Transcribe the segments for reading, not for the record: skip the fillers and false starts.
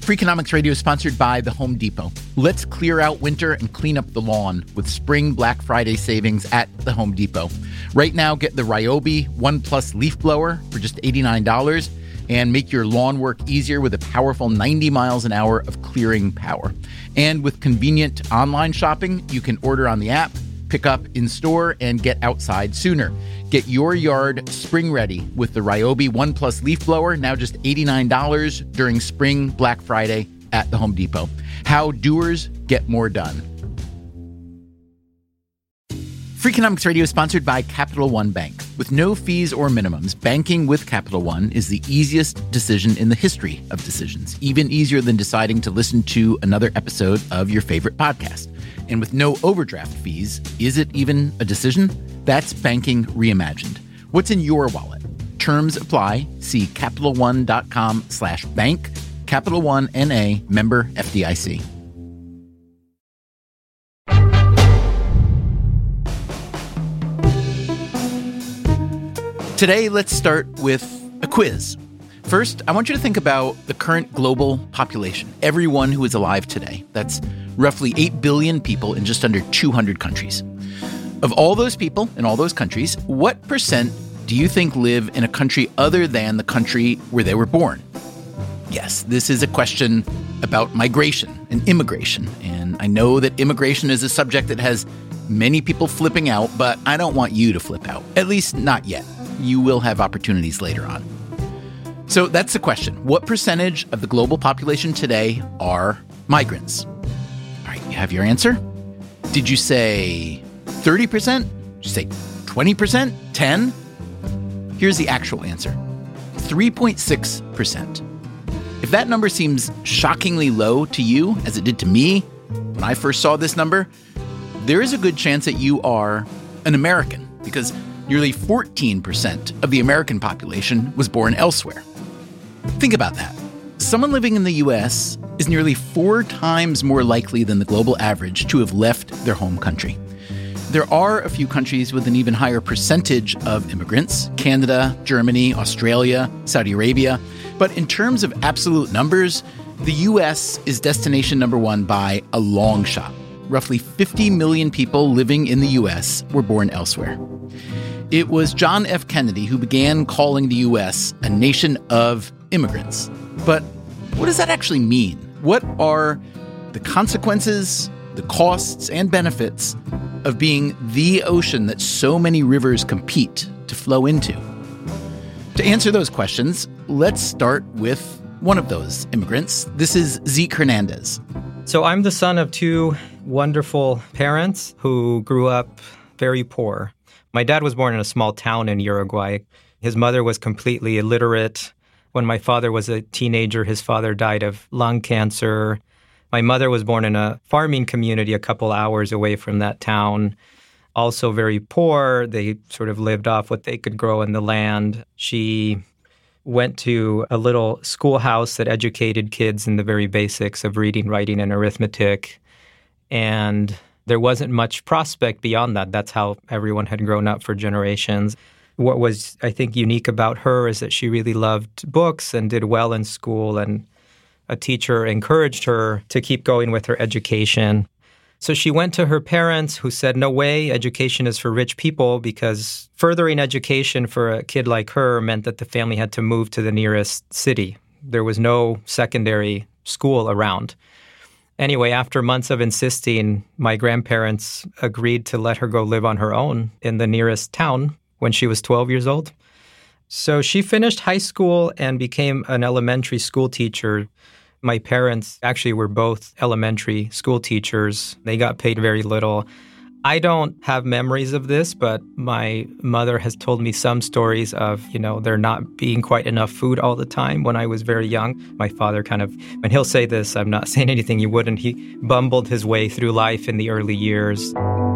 Freakonomics Radio is sponsored by The Home Depot. Let's clear out winter and clean up the lawn with spring Black Friday savings at The Home Depot. Right now, get the Ryobi One Plus leaf blower for just $89 and make your lawn work easier with a powerful 90 miles an hour of clearing power. And with convenient online shopping, you can order on the app, pick up in store, and get outside sooner. Get your yard spring ready with the Ryobi One Plus leaf blower, now just $89 during spring Black Friday at the Home Depot. How doers get more done. Freakonomics Radio is sponsored by Capital One Bank. With no fees or minimums, banking with Capital One is the easiest decision in the history of decisions, even easier than deciding to listen to another episode of your favorite podcast. And with no overdraft fees, is it even a decision? That's banking reimagined. What's in your wallet? Terms apply. See CapitalOne.com/bank. Capital One N.A. member FDIC. Today, let's start with a quiz. First, I want you to think about the current global population, everyone who is alive today. That's roughly 8 billion people in just under 200 countries. Of all those people in all those countries, what percent do you think live in a country other than the country where they were born? Yes, this is a question about migration and immigration. And I know that immigration is a subject that has many people flipping out, but I don't want you to flip out. At least not yet. You will have opportunities later on. So that's the question. What percentage of the global population today are migrants? All right, you have your answer? Did you say 30%? Did you say 20%? 10? Here's the actual answer. 3.6%. If that number seems shockingly low to you, as it did to me when I first saw this number, there is a good chance that you are an American, because nearly 14% of the American population was born elsewhere. Think about that. Someone living in the U.S. is nearly 4 times more likely than the global average to have left their home country. There are a few countries with an even higher percentage of immigrants: Canada, Germany, Australia, Saudi Arabia. But in terms of absolute numbers, the U.S. is destination number one by a long shot. Roughly 50 million people living in the U.S. were born elsewhere. It was John F. Kennedy who began calling the U.S. a nation of immigrants. But what does that actually mean? What are the consequences, the costs, and benefits of being the ocean that so many rivers compete to flow into? To answer those questions, let's start with one of those immigrants. This is Zeke Hernandez. So I'm the son of 2 wonderful parents who grew up very poor. My dad was born in a small town in Uruguay. His mother was completely illiterate. When my father was a teenager, his father died of lung cancer. My mother was born in a farming community a couple hours away from that town. Also very poor. They sort of lived off what they could grow in the land. She went to a little schoolhouse that educated kids in the very basics of reading, writing, and arithmetic. And there wasn't much prospect beyond that. That's how everyone had grown up for generations. What was, I think, unique about her is that she really loved books and did well in school, and a teacher encouraged her to keep going with her education. So she went to her parents, who said, no way, education is for rich people, because furthering education for a kid like her meant that the family had to move to the nearest city. There was no secondary school around. Anyway, after months of insisting, my grandparents agreed to let her go live on her own in the nearest town when she was 12 years old. So she finished high school and became an elementary school teacher. My parents actually were both elementary school teachers. They got paid very little. I don't have memories of this, but my mother has told me some stories of, there not being quite enough food all the time when I was very young. My father and he'll say this, I'm not saying anything he wouldn't, he bumbled his way through life in the early years.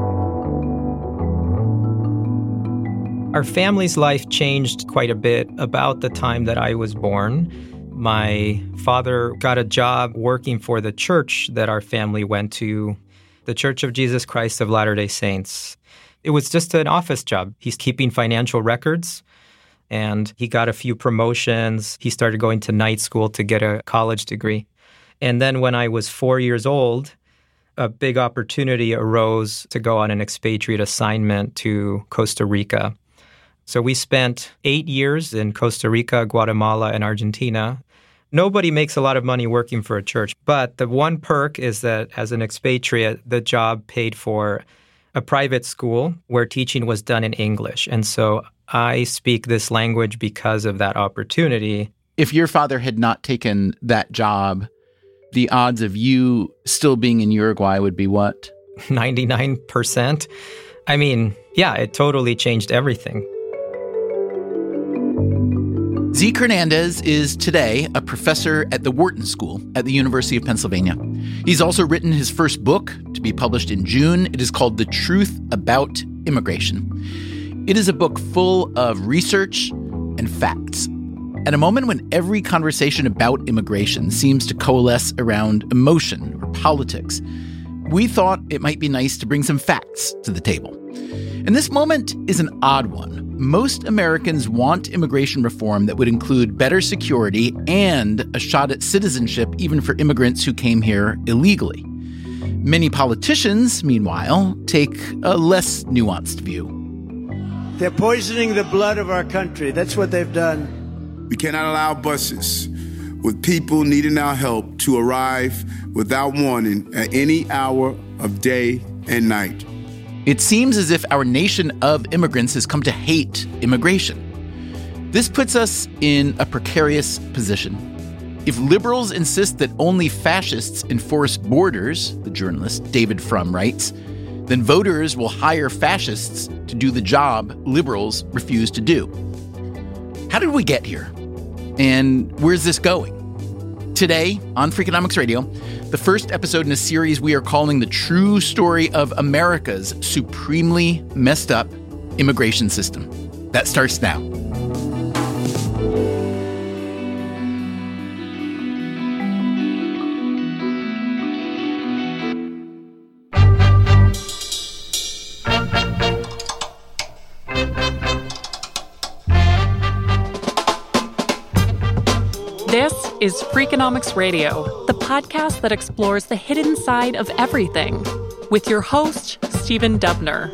Our family's life changed quite a bit about the time that I was born. My father got a job working for the church that our family went to, the Church of Jesus Christ of Latter-day Saints. It was just an office job. He's keeping financial records, and he got a few promotions. He started going to night school to get a college degree. And then when I was 4 years old, a big opportunity arose to go on an expatriate assignment to Costa Rica. So we spent 8 years in Costa Rica, Guatemala, and Argentina. Nobody makes a lot of money working for a church, but the one perk is that as an expatriate, the job paid for a private school where teaching was done in English. And so I speak this language because of that opportunity. If your father had not taken that job, the odds of you still being in Uruguay would be what? 99%. I mean, yeah, it totally changed everything. Zeke Hernandez is today a professor at the Wharton School at the University of Pennsylvania. He's also written his first book to be published in June. It is called The Truth About Immigration. It is a book full of research and facts. At a moment when every conversation about immigration seems to coalesce around emotion or politics, we thought it might be nice to bring some facts to the table. And this moment is an odd one. Most Americans want immigration reform that would include better security and a shot at citizenship even for immigrants who came here illegally. Many politicians, meanwhile, take a less nuanced view. They're poisoning the blood of our country. That's what they've done. We cannot allow buses with people needing our help to arrive without warning at any hour of day and night. It seems as if our nation of immigrants has come to hate immigration. This puts us in a precarious position. If liberals insist that only fascists enforce borders, the journalist David Frum writes, then voters will hire fascists to do the job liberals refuse to do. How did we get here? And where's this going? Today on Freakonomics Radio, the first episode in a series we are calling The True Story of America's Supremely Messed Up Immigration System. That starts now. This is Freakonomics Radio, the podcast that explores the hidden side of everything, with your host, Stephen Dubner.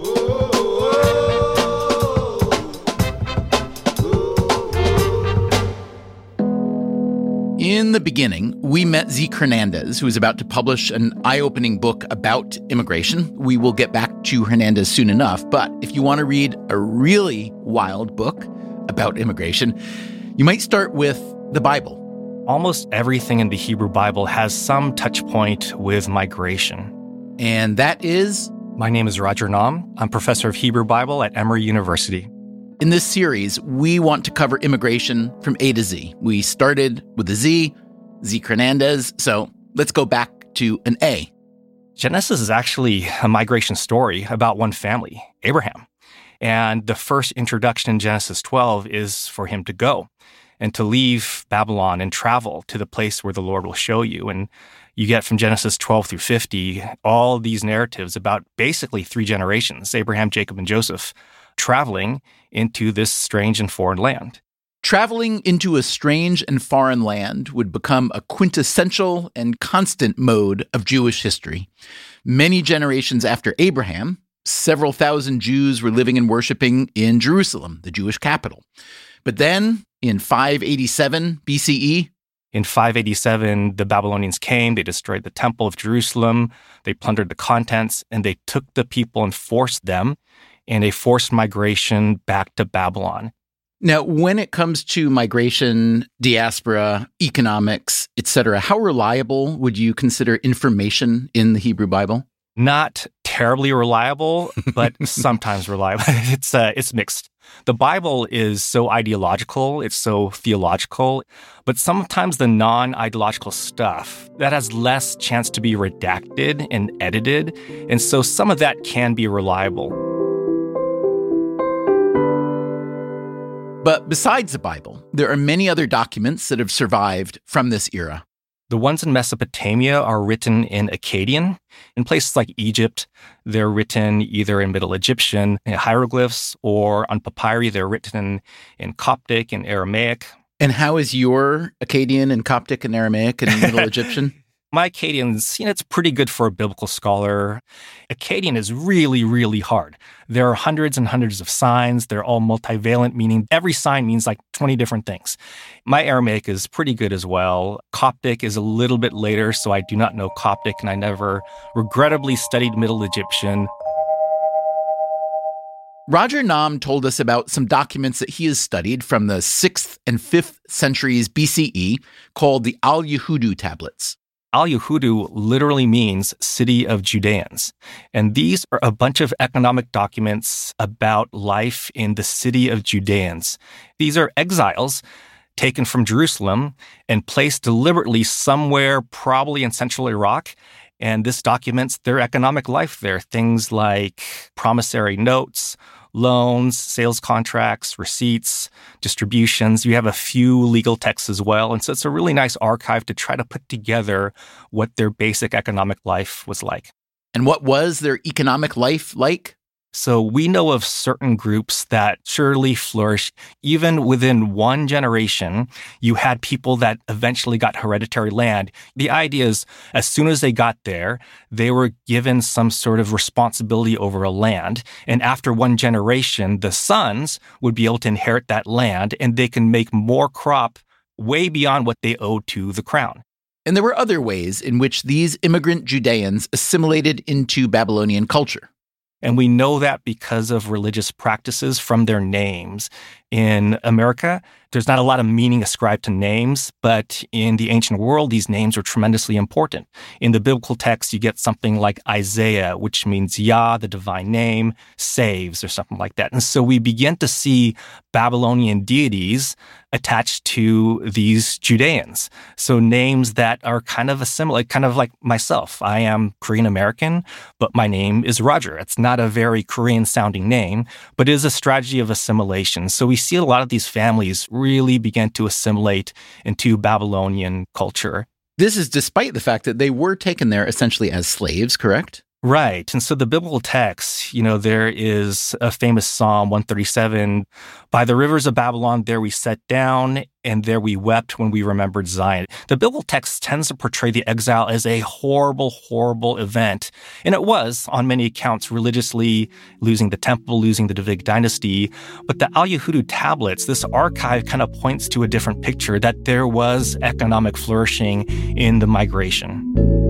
In the beginning, we met Zeke Hernandez, who is about to publish an eye-opening book about immigration. We will get back to Hernandez soon enough, but if you want to read a really wild book about immigration, you might start with the Bible. Almost everything in the Hebrew Bible has some touch point with migration. And that is? My name is Roger Naum. I'm professor of Hebrew Bible at Emory University. In this series, we want to cover immigration from A to Z. We started with a Z, Zeke Hernandez, so let's go back to an A. Genesis is actually a migration story about one family, Abraham. And the first introduction in Genesis 12 is for him to go and to leave Babylon and travel to the place where the Lord will show you. And you get from Genesis 12 through 50, all these narratives about basically 3 generations, Abraham, Jacob, and Joseph, traveling into this strange and foreign land. Traveling into a strange and foreign land would become a quintessential and constant mode of Jewish history. Many generations after Abraham, several thousand Jews were living and worshiping in Jerusalem, the Jewish capital. But then, in 587 BCE, in 587, the Babylonians came, they destroyed the temple of Jerusalem, they plundered the contents, and they took the people and forced them in a forced migration back to Babylon. Now, when it comes to migration, diaspora, economics, etc., how reliable would you consider information in the Hebrew Bible? Not terribly reliable, but sometimes reliable. It's mixed. The Bible is so ideological, it's so theological, but sometimes the non-ideological stuff, that has less chance to be redacted and edited, and so some of that can be reliable. But besides the Bible, there are many other documents that have survived from this era. The ones in Mesopotamia are written in Akkadian. In places like Egypt, they're written either in Middle Egyptian hieroglyphs, or on papyri, they're written in Coptic and Aramaic. And how is your Akkadian and Coptic and Aramaic and Middle Egyptian? My Akkadians, it's pretty good for a biblical scholar. Akkadian is really, really hard. There are hundreds and hundreds of signs. They're all multivalent, meaning every sign means like 20 different things. My Aramaic is pretty good as well. Coptic is a little bit later, so I do not know Coptic, and I never regrettably studied Middle Egyptian. Roger Nahm told us about some documents that he has studied from the 6th and 5th centuries BCE called the Al-Yahudu tablets. Al-Yahudu literally means city of Judeans. And these are a bunch of economic documents about life in the city of Judeans. These are exiles taken from Jerusalem and placed deliberately somewhere, probably in central Iraq. And this documents their economic life there. Things like promissory notes, loans, sales contracts, receipts, distributions. You have a few legal texts as well. And so it's a really nice archive to try to put together what their basic economic life was like. And what was their economic life like? So we know of certain groups that surely flourished. Even within one generation, you had people that eventually got hereditary land. The idea is, as soon as they got there, they were given some sort of responsibility over a land. And after one generation, the sons would be able to inherit that land, and they can make more crop way beyond what they owed to the crown. And there were other ways in which these immigrant Judeans assimilated into Babylonian culture. And we know that because of religious practices from their names. In America, there's not a lot of meaning ascribed to names, but in the ancient world, these names were tremendously important. In the biblical text, you get something like Isaiah, which means Yah, the divine name, saves, or something like that. And so we begin to see Babylonian deities attached to these Judeans. So names that are kind of assimilate, kind of like myself. I am Korean American, but my name is Roger. It's not a very Korean sounding name, but it is a strategy of assimilation. So we see a lot of these families really begin to assimilate into Babylonian culture. This is despite the fact that they were taken there essentially as slaves, correct? Right. And so the biblical text, there is a famous Psalm 137, by the rivers of Babylon, there we sat down, and there we wept when we remembered Zion. The biblical text tends to portray the exile as a horrible, horrible event. And it was, on many accounts, religiously losing the temple, losing the Davidic dynasty. But the Al-Yahudu tablets, this archive kind of points to a different picture, that there was economic flourishing in the migration.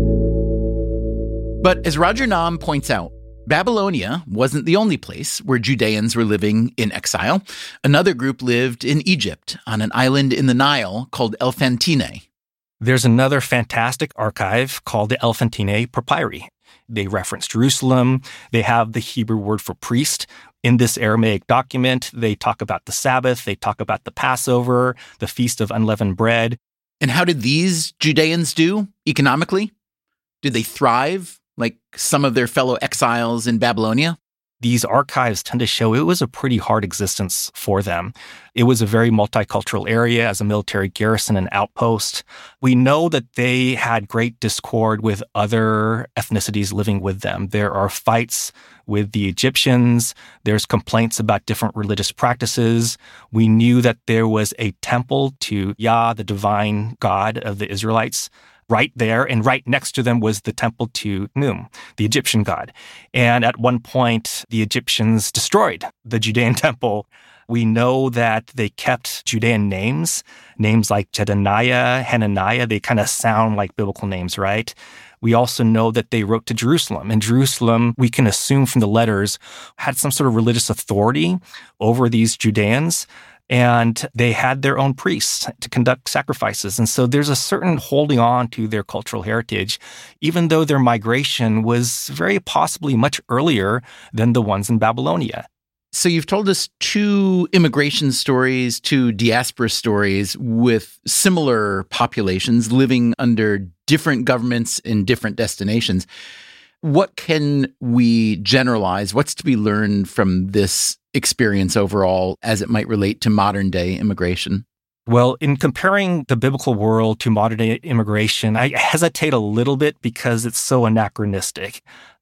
But as Roger Nahm points out, Babylonia wasn't the only place where Judeans were living in exile. Another group lived in Egypt on an island in the Nile called Elephantine. There's another fantastic archive called the Elephantine Papyri. They reference Jerusalem. They have the Hebrew word for priest. In this Aramaic document, they talk about the Sabbath. They talk about the Passover, the Feast of Unleavened Bread. And how did these Judeans do economically? Did they thrive like some of their fellow exiles in Babylonia? These archives tend to show it was a pretty hard existence for them. It was a very multicultural area as a military garrison and outpost. We know that they had great discord with other ethnicities living with them. There are fights with the Egyptians. There's complaints about different religious practices. We knew that there was a temple to Yah, the divine God of the Israelites, right there, and right next to them was the temple to Num, the Egyptian god. And at one point, the Egyptians destroyed the Judean temple. We know that they kept Judean names like Jedaniah, Hananiah. They kind of sound like biblical names, right? We also know that they wrote to Jerusalem. And Jerusalem, we can assume from the letters, had some sort of religious authority over these Judeans. And they had their own priests to conduct sacrifices. And so there's a certain holding on to their cultural heritage, even though their migration was very possibly much earlier than the ones in Babylonia. So you've told us two immigration stories, two diaspora stories with similar populations living under different governments in different destinations. What can we generalize? What's to be learned from this experience overall as it might relate to modern day immigration? Well, in comparing the biblical world to modern day immigration, I hesitate a little bit because it's so anachronistic.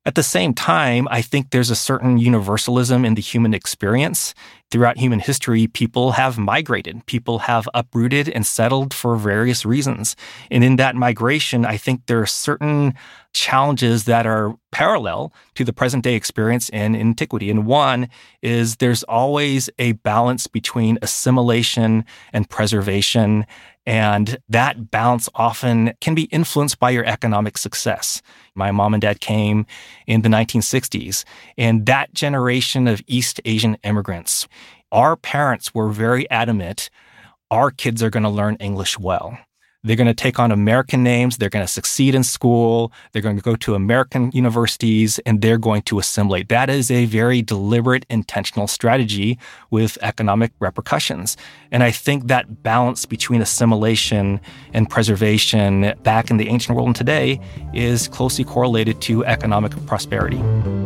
At the same time, I think there's a certain universalism in the human experience. Throughout human history, people have migrated. People have uprooted and settled for various reasons. And in that migration, I think there are certain challenges that are parallel to the present day experience in antiquity. And one is there's always a balance between assimilation and preservation. And that balance often can be influenced by your economic success. My mom and dad came in the 1960s, and that generation of East Asian immigrants, our parents were very adamant, our kids are going to learn English well. They're going to take on American names. They're going to succeed in school. They're going to go to American universities, and they're going to assimilate. That is a very deliberate, intentional strategy with economic repercussions. And I think that balance between assimilation and preservation back in the ancient world and today is closely correlated to economic prosperity.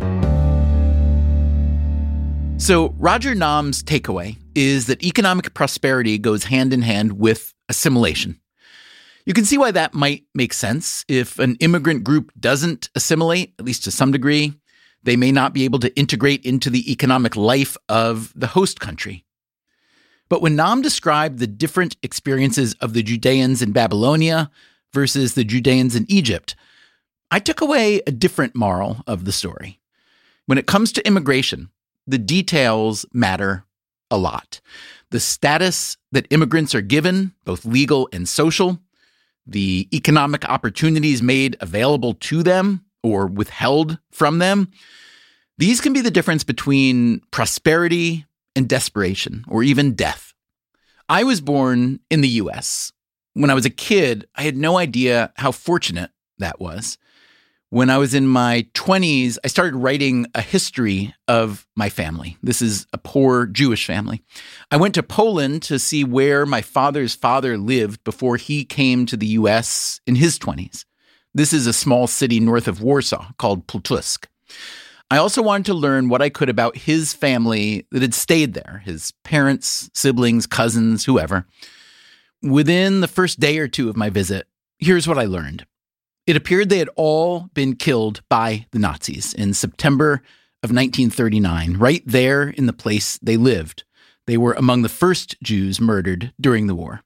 So Roger Nam's takeaway is that economic prosperity goes hand in hand with assimilation. You can see why that might make sense. If an immigrant group doesn't assimilate, at least to some degree, they may not be able to integrate into the economic life of the host country. But when Nam described the different experiences of the Judeans in Babylonia versus the Judeans in Egypt, I took away a different moral of the story. When it comes to immigration, the details matter a lot. The status that immigrants are given, both legal and social, the economic opportunities made available to them or withheld from them, these can be the difference between prosperity and desperation, or even death. I was born in the U.S. When I was a kid, I had no idea how fortunate that was. When I was in my 20s, I started writing a history of my family. This is a poor Jewish family. I went to Poland to see where my father's father lived before he came to the U.S. in his 20s. This is a small city north of Warsaw called Pultusk. I also wanted to learn what I could about his family that had stayed there, his parents, siblings, cousins, whoever. Within the first day or two of my visit, here's what I learned. It appeared they had all been killed by the Nazis in September of 1939, right there in the place they lived. They were among the first Jews murdered during the war.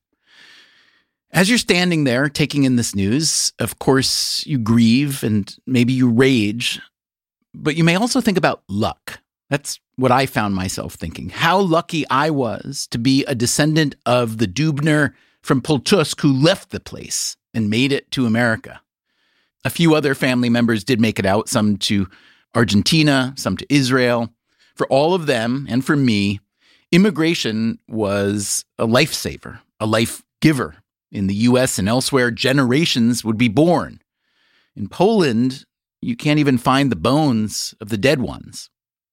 As you're standing there taking in this news, of course, you grieve and maybe you rage, but you may also think about luck. That's what I found myself thinking. How lucky I was to be a descendant of the Dubner from Pultusk who left the place and made it to America. A few other family members did make it out, some to Argentina, some to Israel. For all of them, and for me, immigration was a lifesaver, a life giver. In the U.S. and elsewhere, generations would be born. In Poland, you can't even find the bones of the dead ones.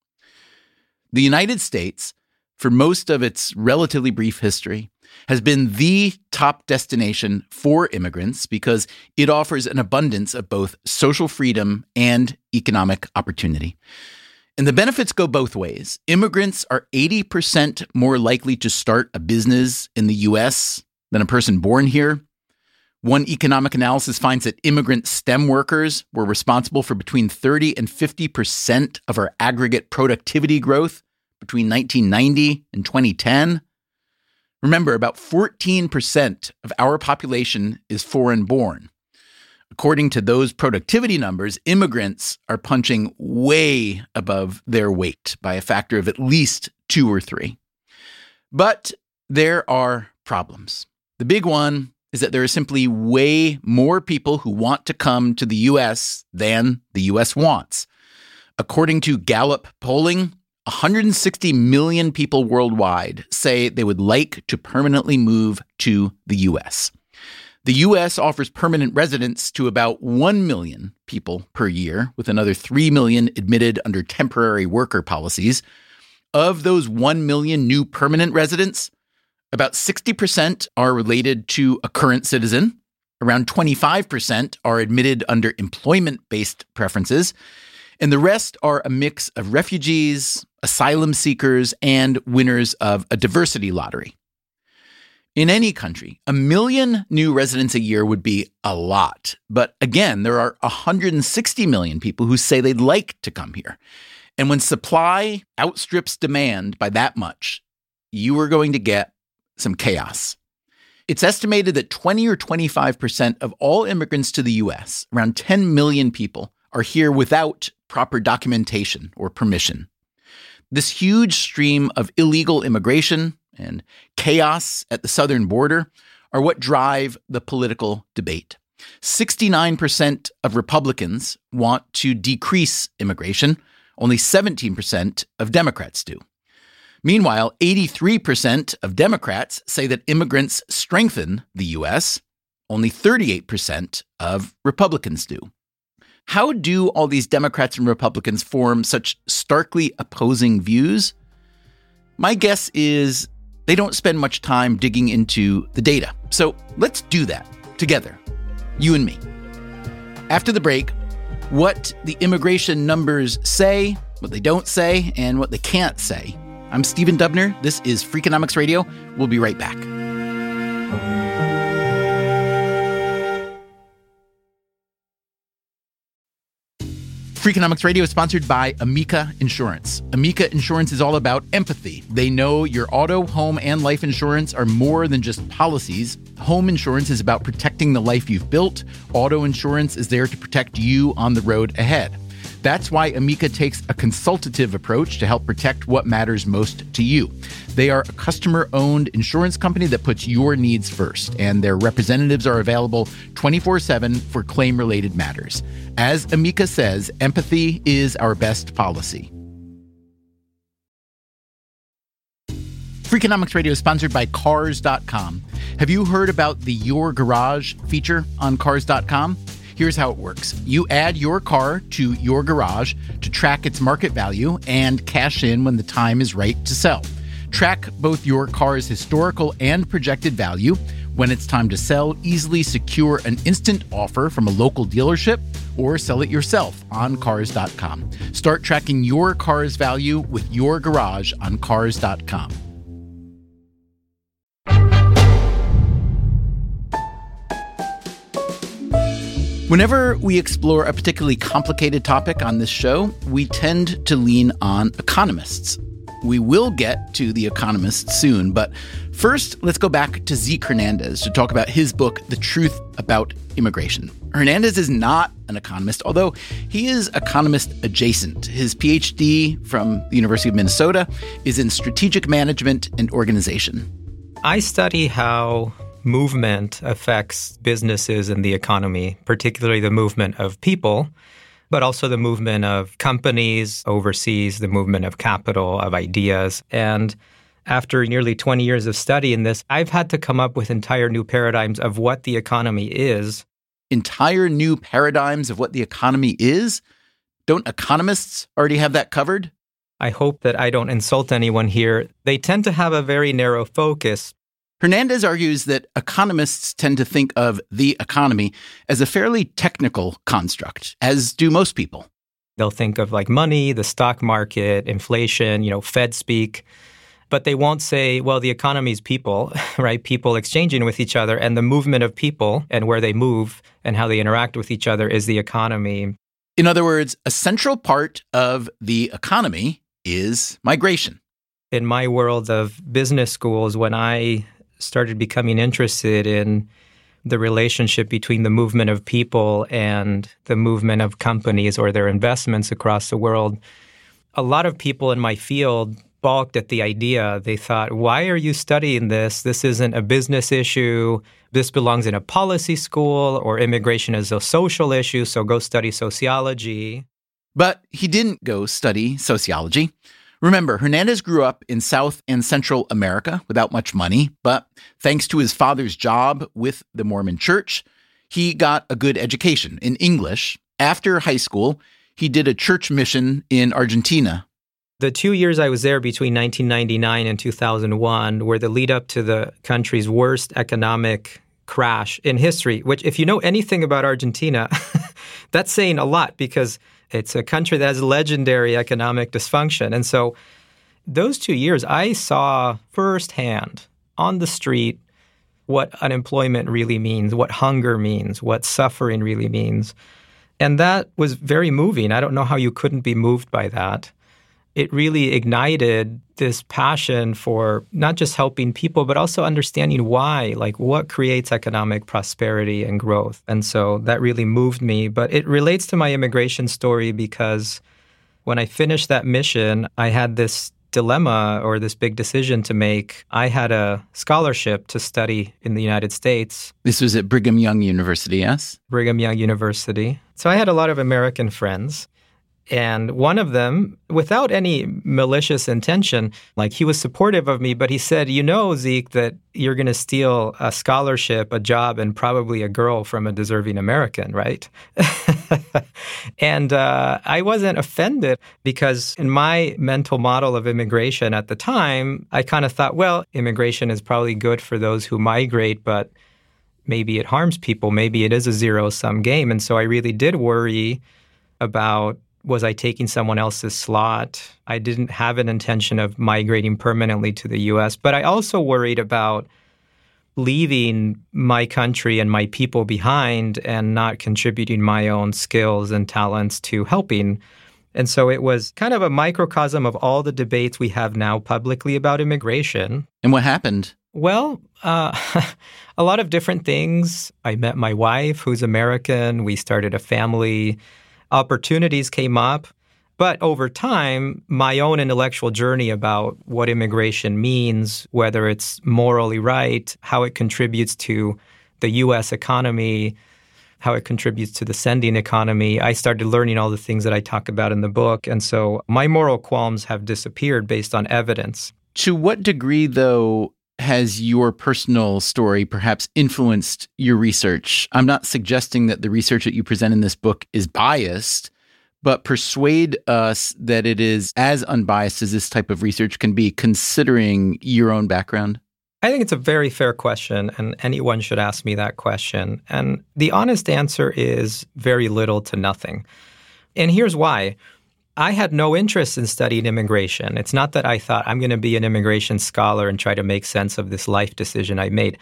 The United States, for most of its relatively brief history, has been the top destination for immigrants because it offers an abundance of both social freedom and economic opportunity. And the benefits go both ways. Immigrants are 80% more likely to start a business in the U.S. than a person born here. One economic analysis finds that immigrant STEM workers were responsible for between 30 and 50% of our aggregate productivity growth between 1990 and 2010. Remember, about 14% of our population is foreign-born. According to those productivity numbers, immigrants are punching way above their weight by a factor of at least 2 or 3. But there are problems. The big one is that there are simply way more people who want to come to the U.S. than the U.S. wants. According to Gallup polling, 160 million people worldwide say they would like to permanently move to the U.S. The U.S. offers permanent residence to about 1 million people per year, with another 3 million admitted under temporary worker policies. Of those 1 million new permanent residents, about 60% are related to a current citizen. Around 25% are admitted under employment-based preferences. And the rest are a mix of refugees, asylum seekers, and winners of a diversity lottery. In any country, 1 million new residents a year would be a lot. But again, there are 160 million people who say they'd like to come here. And when supply outstrips demand by that much, you are going to get some chaos. It's estimated that 20 or 25% of all immigrants to the U.S., around 10 million people, are here without proper documentation or permission. This huge stream of illegal immigration and chaos at the southern border are what drive the political debate. 69% of Republicans want to decrease immigration. Only 17% of Democrats do. Meanwhile, 83% of Democrats say that immigrants strengthen the U.S. Only 38% of Republicans do. How do all these Democrats and Republicans form such starkly opposing views? My guess is they don't spend much time digging into the data. So let's do that together, you and me. After the break, what the immigration numbers say, what they don't say, and what they can't say. I'm Stephen Dubner. This is Freakonomics Radio. We'll be right back. Freakonomics Radio is sponsored by Amica Insurance. Amica Insurance is all about empathy. They know your auto, home, and life insurance are more than just policies. Home insurance is about protecting the life you've built. Auto insurance is there to protect you on the road ahead. That's why Amica takes a consultative approach to help protect what matters most to you. They are a customer-owned insurance company that puts your needs first, and their representatives are available 24/7 for claim-related matters. As Amica says, empathy is our best policy. Freakonomics Radio is sponsored by Cars.com. Have you heard about the Your Garage feature on Cars.com? Here's how it works. You add your car to your garage to track its market value and cash in when the time is right to sell. Track both your car's historical and projected value. When it's time to sell, easily secure an instant offer from a local dealership or sell it yourself on Cars.com. Start tracking your car's value with your garage on Cars.com. Whenever we explore a particularly complicated topic on this show, we tend to lean on economists. We will get to the economists soon, but first, let's go back to Zeke Hernandez to talk about his book, The Truth About Immigration. Hernandez is not an economist, although he is economist adjacent. His PhD from the University of Minnesota is in strategic management and organization. I study how movement affects businesses and the economy, particularly the movement of people, but also the movement of companies overseas, the movement of capital, of ideas. And after nearly 20 years of study in this, I've had to come up with entire new paradigms of what the economy is. Entire new paradigms of what the economy is? Don't economists already have that covered? I hope that I don't insult anyone here. They tend to have a very narrow focus. Hernandez argues that economists tend to think of the economy as a fairly technical construct, as do most people. They'll think of like money, the stock market, inflation, Fed speak, but they won't say, well, the economy is people, right? People exchanging with each other, and the movement of people and where they move and how they interact with each other is the economy. In other words, a central part of the economy is migration. In my world of business schools, when I started becoming interested in the relationship between the movement of people and the movement of companies or their investments across the world, a lot of people in my field balked at the idea. They thought, why are you studying this? This isn't a business issue. This belongs in a policy school, or immigration is a social issue, so go study sociology. But he didn't go study sociology. Remember, Hernandez grew up in South and Central America without much money, but thanks to his father's job with the Mormon Church, he got a good education in English. After high school, he did a church mission in Argentina. The 2 years I was there between 1999 and 2001 were the lead up to the country's worst economic crash in history, which if you know anything about Argentina, that's saying a lot because it's a country that has legendary economic dysfunction. And so those 2 years, I saw firsthand on the street what unemployment really means, what hunger means, what suffering really means. And that was very moving. I don't know how you couldn't be moved by that. It really ignited this passion for not just helping people, but also understanding why, like what creates economic prosperity and growth. And so that really moved me. But it relates to my immigration story because when I finished that mission, I had this dilemma or this big decision to make. I had a scholarship to study in the United States. This was at Brigham Young University, yes? Brigham Young University. So I had a lot of American friends. And one of them, without any malicious intention, like he was supportive of me, but he said, you know, Zeke, that you're going to steal a scholarship, a job, and probably a girl from a deserving American, right? And I wasn't offended because in my mental model of immigration at the time, I kind of thought, well, immigration is probably good for those who migrate, but maybe it harms people. Maybe it is a zero-sum game. And so I really did worry about, was I taking someone else's slot? I didn't have an intention of migrating permanently to the U.S., but I also worried about leaving my country and my people behind and not contributing my own skills and talents to helping. And so it was kind of a microcosm of all the debates we have now publicly about immigration. And what happened? Well, a lot of different things. I met my wife, who's American. We started a family. Opportunities came up. But over time, my own intellectual journey about what immigration means, whether it's morally right, how it contributes to the U.S. economy, how it contributes to the sending economy, I started learning all the things that I talk about in the book. And so my moral qualms have disappeared based on evidence. To what degree, though, has your personal story perhaps influenced your research? I'm not suggesting that the research that you present in this book is biased, but persuade us that it is as unbiased as this type of research can be, considering your own background. I think it's a very fair question, and anyone should ask me that question. And the honest answer is very little to nothing. And here's why. I had no interest in studying immigration. It's not that I thought I'm going to be an immigration scholar and try to make sense of this life decision I made.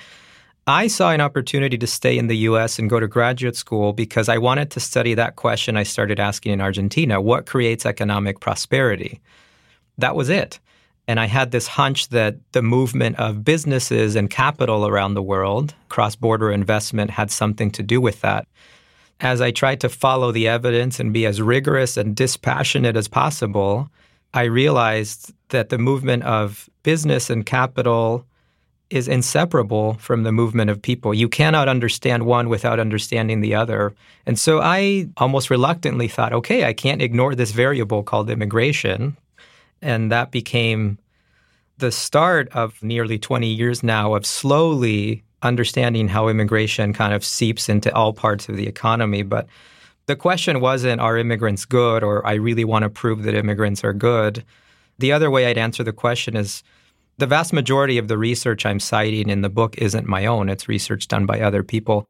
I saw an opportunity to stay in the U.S. and go to graduate school because I wanted to study that question I started asking in Argentina. What creates economic prosperity? That was it. And I had this hunch that the movement of businesses and capital around the world, cross-border investment, had something to do with that. As I tried to follow the evidence and be as rigorous and dispassionate as possible, I realized that the movement of business and capital is inseparable from the movement of people. You cannot understand one without understanding the other. And so I almost reluctantly thought, okay, I can't ignore this variable called immigration. And that became the start of nearly 20 years now of slowly understanding how immigration kind of seeps into all parts of the economy. But the question wasn't, are immigrants good, or I really want to prove that immigrants are good. The other way I'd answer the question is the vast majority of the research I'm citing in the book isn't my own. It's research done by other people.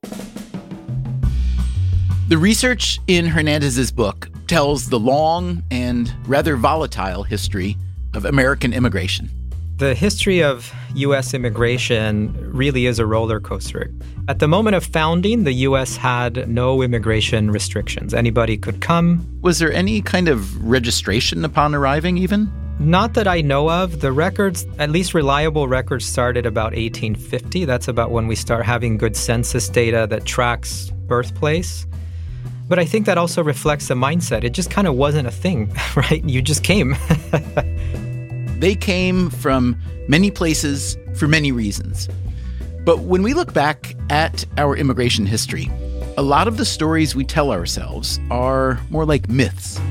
The research in Hernandez's book tells the long and rather volatile history of American immigration. The history of U.S. immigration really is a roller coaster. At the moment of founding, the U.S. had no immigration restrictions. Anybody could come. Was there any kind of registration upon arriving even? Not that I know of. The records, at least reliable records, started about 1850. That's about when we start having good census data that tracks birthplace. But I think that also reflects the mindset. It just kind of wasn't a thing, right? You just came. They came from many places for many reasons. But when we look back at our immigration history, a lot of the stories we tell ourselves are more like myths.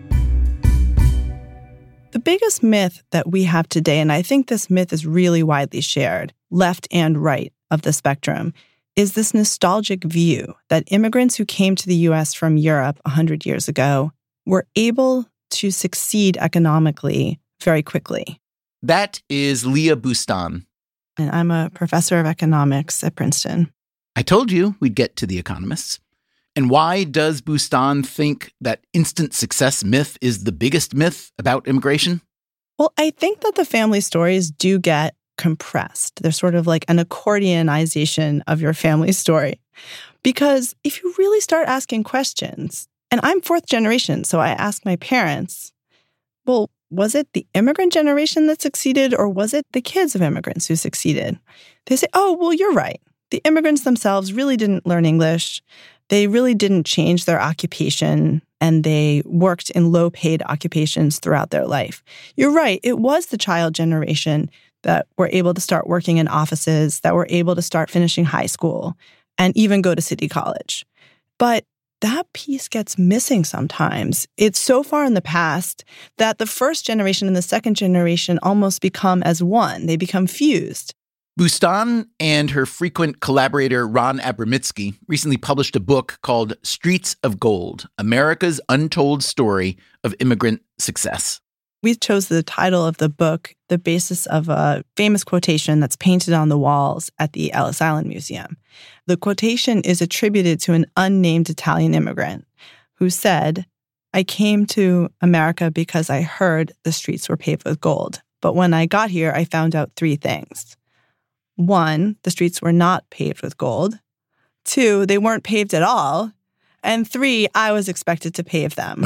The biggest myth that we have today, and I think this myth is really widely shared, left and right of the spectrum, is this nostalgic view that immigrants who came to the U.S. from Europe 100 years ago were able to succeed economically very quickly. That is Leah Boustan. And I'm a professor of economics at Princeton. I told you we'd get to the economists. And why does Boustan think that instant success myth is the biggest myth about immigration? Well, I think that the family stories do get compressed. They're sort of like an accordionization of your family story. Because if you really start asking questions, and I'm fourth generation, so I asked my parents, well, was it the immigrant generation that succeeded, or was it the kids of immigrants who succeeded? They say, oh, well, you're right. The immigrants themselves really didn't learn English. They really didn't change their occupation, and they worked in low-paid occupations throughout their life. You're right. It was the child generation that were able to start working in offices, that were able to start finishing high school, and even go to city college. But that piece gets missing sometimes. It's so far in the past that the first generation and the second generation almost become as one. They become fused. Bustan and her frequent collaborator, Ron Abramitsky, recently published a book called Streets of Gold, America's Untold Story of Immigrant Success. We chose the title of the book, the basis of a famous quotation that's painted on the walls at the Ellis Island Museum. The quotation is attributed to an unnamed Italian immigrant who said, "I came to America because I heard the streets were paved with gold. But when I got here, I found out three things. 1, the streets were not paved with gold. 2, they weren't paved at all. And 3, I was expected to pave them."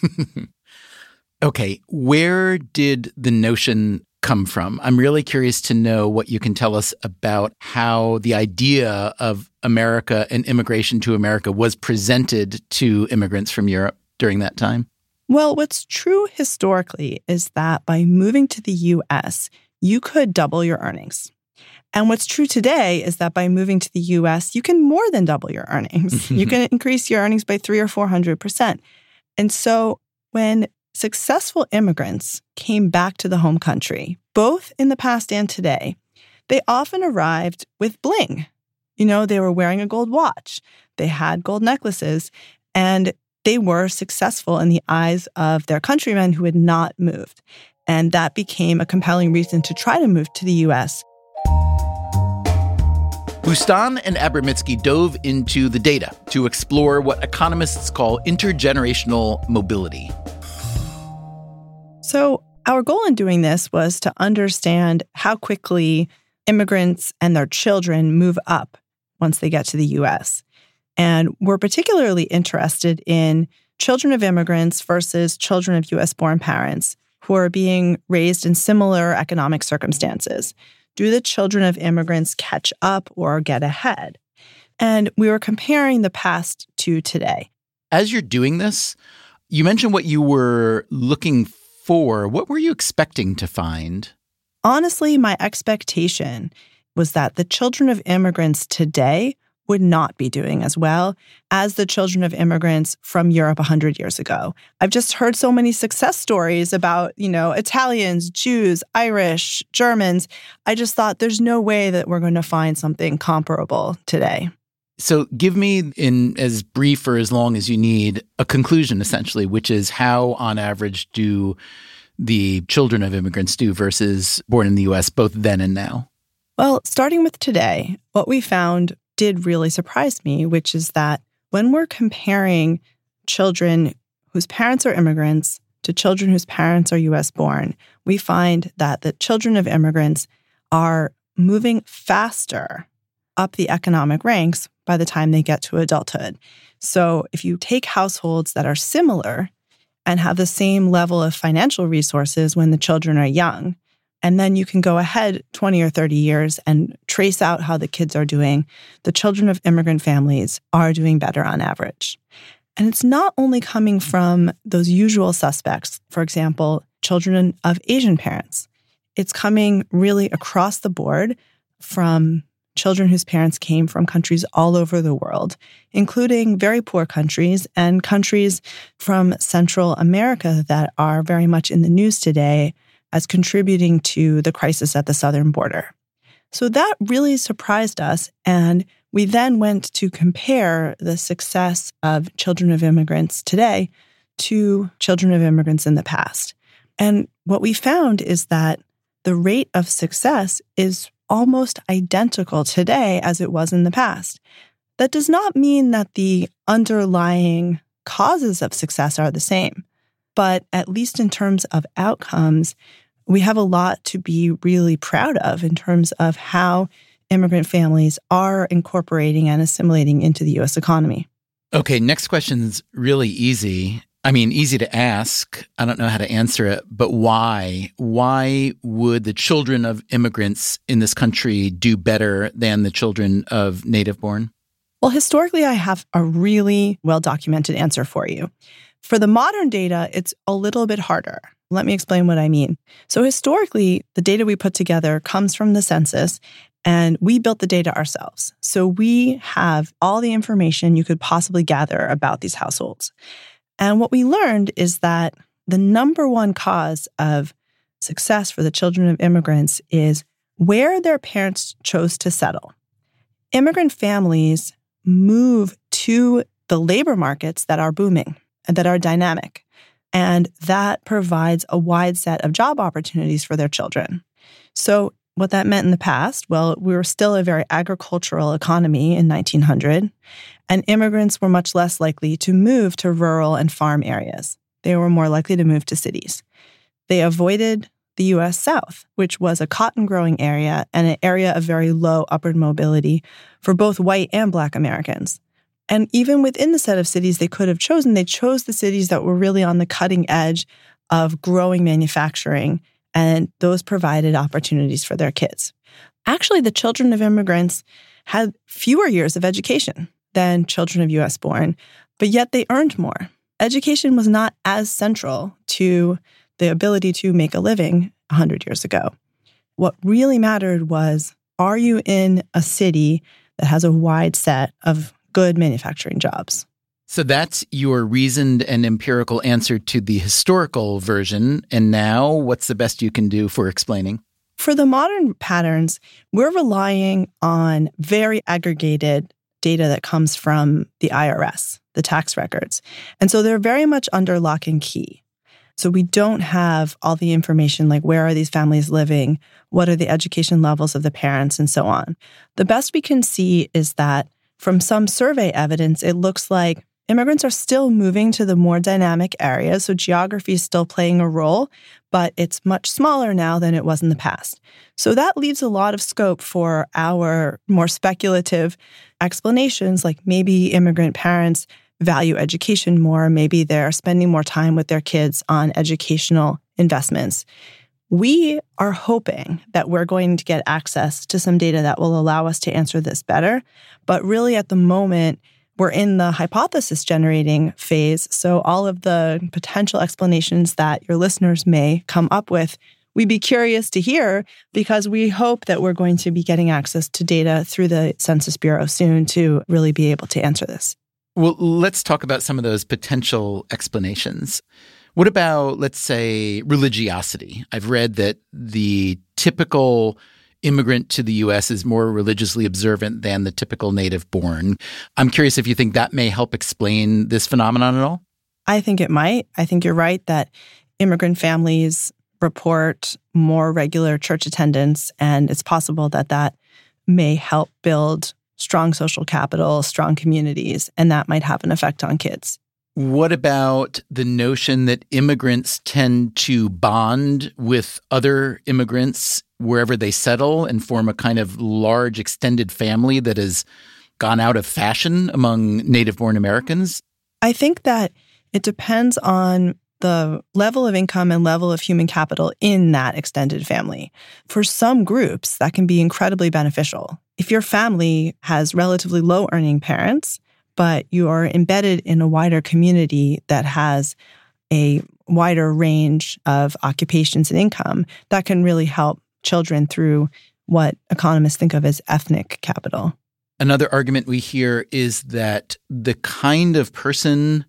Okay, where did the notion come from? I'm really curious to know what you can tell us about how the idea of America and immigration to America was presented to immigrants from Europe during that time. Well, what's true historically is that by moving to the U.S., you could double your earnings. And what's true today is that by moving to the U.S., you can more than double your earnings. You can increase your earnings by 300 or 400%. And so when successful immigrants came back to the home country, both in the past and today, they often arrived with bling. You know, they were wearing a gold watch, they had gold necklaces, and they were successful in the eyes of their countrymen who had not moved. And that became a compelling reason to try to move to the U.S. Bustan and Abramitsky dove into the data to explore what economists call intergenerational mobility. So our goal in doing this was to understand how quickly immigrants and their children move up once they get to the U.S. And we're particularly interested in children of immigrants versus children of U.S.-born parents who are being raised in similar economic circumstances. Do the children of immigrants catch up or get ahead? And we were comparing the past to today. As you're doing this, you mentioned what you were looking for. What were you expecting to find? Honestly, my expectation was that the children of immigrants today would not be doing as well as the children of immigrants from Europe 100 years ago. I've just heard so many success stories about, Italians, Jews, Irish, Germans. I just thought there's no way that we're going to find something comparable today. So give me, in as brief or as long as you need, a conclusion, essentially, which is how, on average, do the children of immigrants do versus born in the U.S., both then and now? Well, starting with today, what we found did really surprise me, which is that when we're comparing children whose parents are immigrants to children whose parents are U.S. born, we find that the children of immigrants are moving faster up the economic ranks by the time they get to adulthood. So if you take households that are similar and have the same level of financial resources when the children are young, and then you can go ahead 20 or 30 years and trace out how the kids are doing, the children of immigrant families are doing better on average. And it's not only coming from those usual suspects, for example, children of Asian parents. It's coming really across the board from children whose parents came from countries all over the world, including very poor countries and countries from Central America that are very much in the news today as contributing to the crisis at the southern border. So that really surprised us, and we then went to compare the success of children of immigrants today to children of immigrants in the past. And what we found is that the rate of success is almost identical today as it was in the past. That does not mean that the underlying causes of success are the same, but at least in terms of outcomes, we have a lot to be really proud of in terms of how immigrant families are incorporating and assimilating into the U.S. economy. Okay, next question's really easy. I mean, easy to ask. I don't know how to answer it, but why? Why would the children of immigrants in this country do better than the children of native-born? Well, historically, I have a really well-documented answer for you. For the modern data, it's a little bit harder. Let me explain what I mean. So historically, the data we put together comes from the census, and we built the data ourselves. So we have all the information you could possibly gather about these households. And what we learned is that the number one cause of success for the children of immigrants is where their parents chose to settle. Immigrant families move to the labor markets that are booming and that are dynamic. And that provides a wide set of job opportunities for their children. So what that meant in the past, well, we were still a very agricultural economy in 1900, and immigrants were much less likely to move to rural and farm areas. They were more likely to move to cities. They avoided the U.S. South, which was a cotton-growing area and an area of very low upward mobility for both white and Black Americans. And even within the set of cities they could have chosen, they chose the cities that were really on the cutting edge of growing manufacturing, and those provided opportunities for their kids. Actually, the children of immigrants had fewer years of education than children of U.S. born, but yet they earned more. Education was not as central to the ability to make a living 100 years ago. What really mattered was, are you in a city that has a wide set of good manufacturing jobs? So that's your reasoned and empirical answer to the historical version. And now what's the best you can do for explaining? For the modern patterns, we're relying on very aggregated data that comes from the IRS, the tax records. And so they're very much under lock and key. So we don't have all the information like where are these families living, what are the education levels of the parents, and so on. The best we can see is that from some survey evidence, it looks like immigrants are still moving to the more dynamic areas, so geography is still playing a role, but it's much smaller now than it was in the past. So that leaves a lot of scope for our more speculative explanations, like maybe immigrant parents value education more, maybe they're spending more time with their kids on educational investments. We are hoping that we're going to get access to some data that will allow us to answer this better. But really at the moment, we're in the hypothesis generating phase. So all of the potential explanations that your listeners may come up with, we'd be curious to hear because we hope that we're going to be getting access to data through the Census Bureau soon to really be able to answer this. Well, let's talk about some of those potential explanations. What about, let's say, religiosity? I've read that the typical immigrant to the U.S. is more religiously observant than the typical native-born. I'm curious if you think that may help explain this phenomenon at all? I think it might. I think you're right that immigrant families report more regular church attendance, and it's possible that that may help build strong social capital, strong communities, and that might have an effect on kids. What about the notion that immigrants tend to bond with other immigrants wherever they settle and form a kind of large extended family that has gone out of fashion among native-born Americans? I think that it depends on the level of income and level of human capital in that extended family. For some groups, that can be incredibly beneficial. If your family has relatively low-earning parents, but you are embedded in a wider community that has a wider range of occupations and income, that can really help children through what economists think of as ethnic capital. Another argument we hear is that the kind of person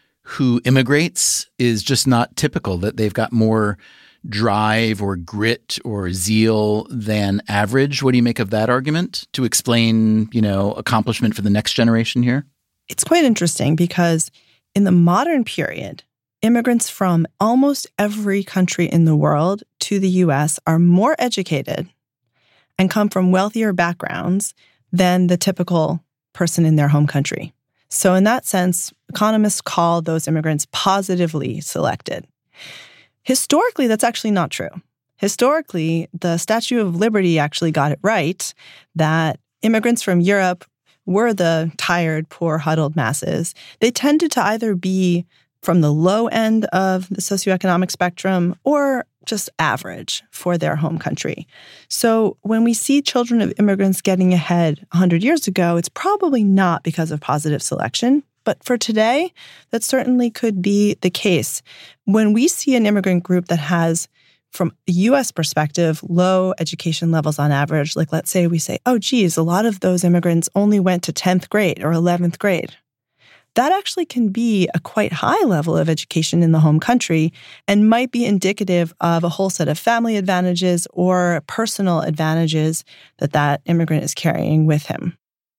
who immigrates is just not typical, that they've got more drive or grit or zeal than average. What do you make of that argument to explain, accomplishment for the next generation here? It's quite interesting because in the modern period, immigrants from almost every country in the world to the U.S. are more educated and come from wealthier backgrounds than the typical person in their home country. So in that sense, economists call those immigrants positively selected. Historically, that's actually not true. Historically, the Statue of Liberty actually got it right that immigrants from Europe were the tired, poor, huddled masses. They tended to either be from the low end of the socioeconomic spectrum or just average for their home country. So when we see children of immigrants getting ahead 100 years ago, it's probably not because of positive selection. But for today, that certainly could be the case. When we see an immigrant group that has, from a U.S. perspective, low education levels on average, like let's say we say, oh, geez, a lot of those immigrants only went to 10th grade or 11th grade. That actually can be a quite high level of education in the home country and might be indicative of a whole set of family advantages or personal advantages that immigrant is carrying with him.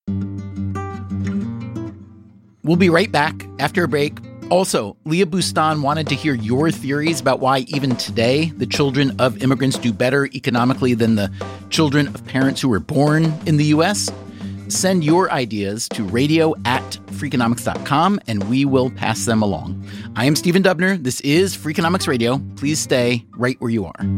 We'll be right back after a break. Also, Leah Boustan wanted to hear your theories about why even today the children of immigrants do better economically than the children of parents who were born in the U.S. Send your ideas to radio@freakonomics.com and we will pass them along. I am Stephen Dubner. This is Freakonomics Radio. Please stay right where you are.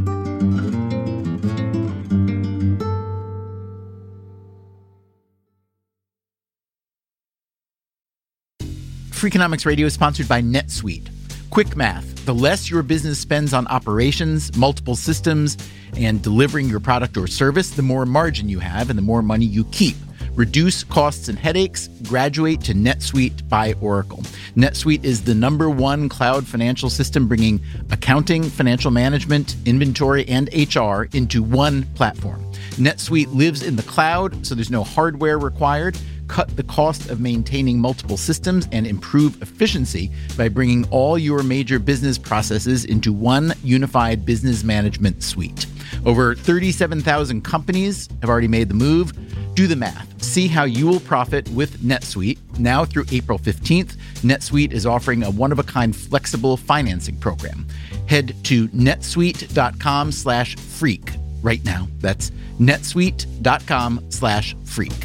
Freakonomics Radio is sponsored by NetSuite. Quick math. The less your business spends on operations, multiple systems, and delivering your product or service, the more margin you have and the more money you keep. Reduce costs and headaches. Graduate to NetSuite by Oracle. NetSuite is the #1 cloud financial system bringing accounting, financial management, inventory, and HR into one platform. NetSuite lives in the cloud, so there's no hardware required. Cut the cost of maintaining multiple systems and improve efficiency by bringing all your major business processes into one unified business management suite. Over 37,000 companies have already made the move. Do the math. See how you will profit with NetSuite. Now through April 15th, NetSuite is offering a one-of-a-kind flexible financing program. Head to netsuite.com/freak right now. That's netsuite.com/freak.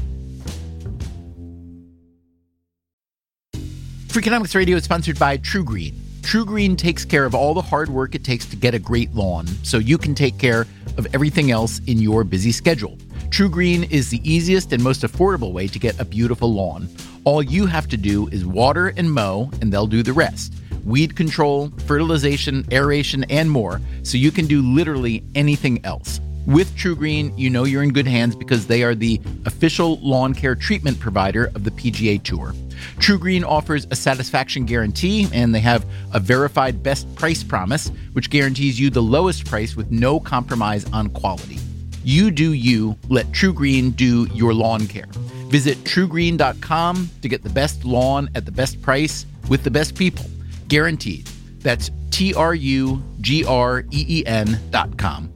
Freakonomics Radio is sponsored by TruGreen. TruGreen takes care of all the hard work it takes to get a great lawn, so you can take care of everything else in your busy schedule. TruGreen is the easiest and most affordable way to get a beautiful lawn. All you have to do is water and mow, and they'll do the rest. Weed control, fertilization, aeration, and more, so you can do literally anything else. With TruGreen, you know you're in good hands because they are the official lawn care treatment provider of the PGA Tour. TruGreen offers a satisfaction guarantee, and they have a verified best price promise, which guarantees you the lowest price with no compromise on quality. You do you. Let TruGreen do your lawn care. Visit TruGreen.com to get the best lawn at the best price with the best people. Guaranteed. That's TruGreen.com.